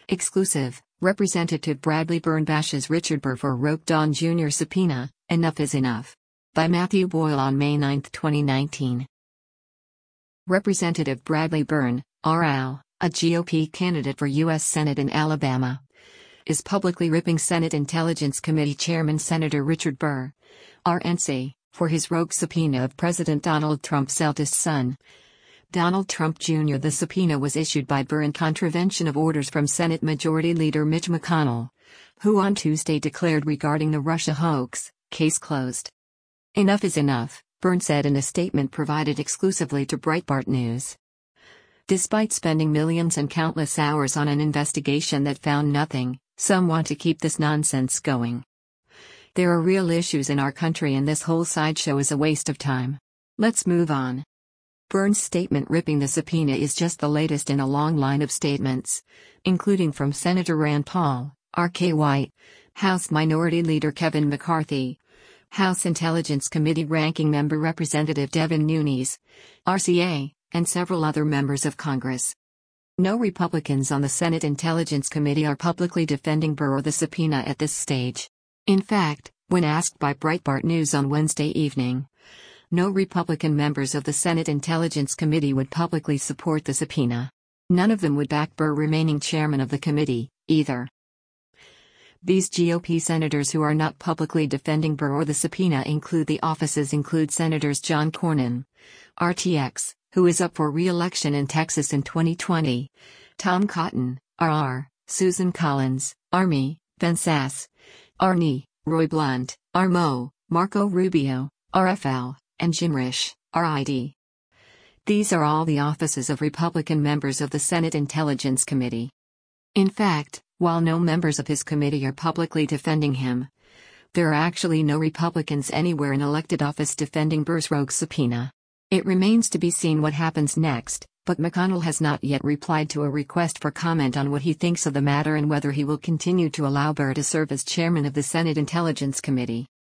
Exclusive, Representative Bradley Byrne bashes Richard Burr for Roque Don Jr. subpoena, Enough is Enough. By Matthew Boyle on May 9, 2019. Representative Bradley Byrne, RL, a GOP candidate for U.S. Senate in Alabama, is publicly ripping Senate Intelligence Committee Chairman Senator Richard Burr, RNC, for his rogue subpoena of President Donald Trump's eldest son, Donald Trump Jr. The subpoena was issued by Burr in contravention of orders from Senate Majority Leader Mitch McConnell, who on Tuesday declared regarding the Russia hoax, case closed. Enough is enough, Byrne said in a statement provided exclusively to Breitbart News. Despite spending millions and countless hours on an investigation that found nothing, some want to keep this nonsense going. There are real issues in our country and this whole sideshow is a waste of time. Let's move on. Byrne's statement ripping the subpoena is just the latest in a long line of statements, including from Senator Rand Paul, R.K. White, House Minority Leader Kevin McCarthy, House Intelligence Committee Ranking Member Representative Devin Nunes, RCA, and several other members of Congress. No Republicans on the Senate Intelligence Committee are publicly defending Burr or the subpoena at this stage. In fact, when asked by Breitbart News on Wednesday evening, no Republican members of the Senate Intelligence Committee would publicly support the subpoena. None of them would back Burr remaining chairman of the committee, either. These GOP senators who are not publicly defending Burr or the subpoena include Senators John Cornyn, RTX, who is up for re-election in Texas in 2020, Tom Cotton, RR, Susan Collins, RME, Ben Sasse, RNE, Roy Blunt, RMO, Marco Rubio, RFL, and Jim Risch, RID. These are all the offices of Republican members of the Senate Intelligence Committee. In fact, while no members of his committee are publicly defending him, there are actually no Republicans anywhere in elected office defending Burr's rogue subpoena. It remains to be seen what happens next, but McConnell has not yet replied to a request for comment on what he thinks of the matter and whether he will continue to allow Burr to serve as chairman of the Senate Intelligence Committee.